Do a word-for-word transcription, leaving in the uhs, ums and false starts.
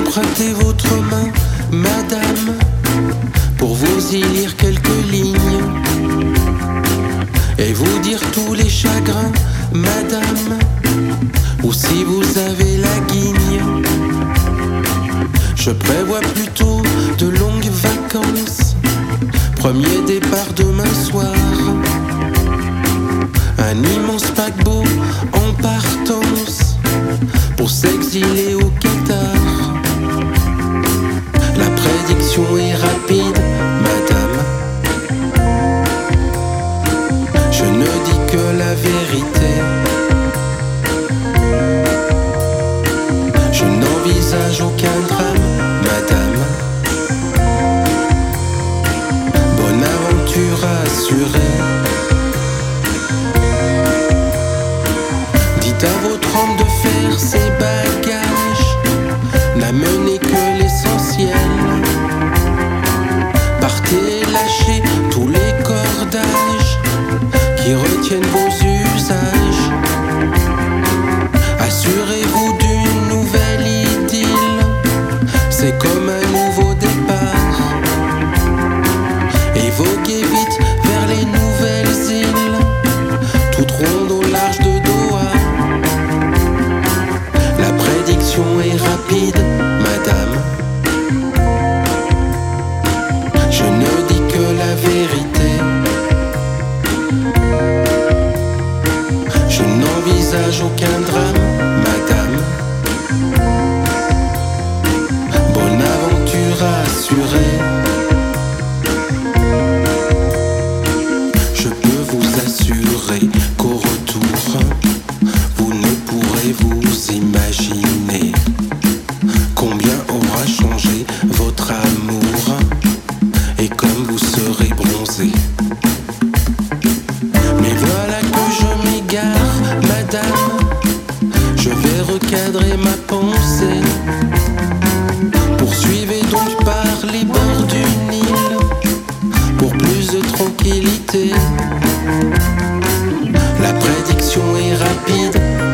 m'emprunter votre main, madame, pour vous y lire quelques lignes et vous dire tous les chagrins, madame, ou si vous avez la guigne. Je prévois plutôt de longues vacances, premier départ demain soir, un immense paquebot en partance pour s'exiler au Qatar. La prédiction est rapide, madame, je ne dis que la vérité. Je n'envisage aucun drame, madame, bonne aventure assurée. Dites à votre homme de faire ses bagages, n'amenez que l'essentiel. Partez et lâchez tous les cordages qui retiennent vos usages. Assurez-vous d'une nouvelle idylle, c'est comme un nouveau départ. Évoquez vite vers les nouvelles îles, toutes rondes au large de Doha. La prédiction est rapide, madame, je ne dis que la vérité. Je n'envisage aucun drame, madame, bonne aventure assurée. Je peux vous assurer qu'au retour, vous ne pourrez vous imaginer combien aura changé votre amour et comme vous serez bronzé. Mais voilà que je m'égare, madame, je vais recadrer ma pensée. Poursuivez donc par les bords du Nil pour plus de tranquillité. La prédiction est rapide,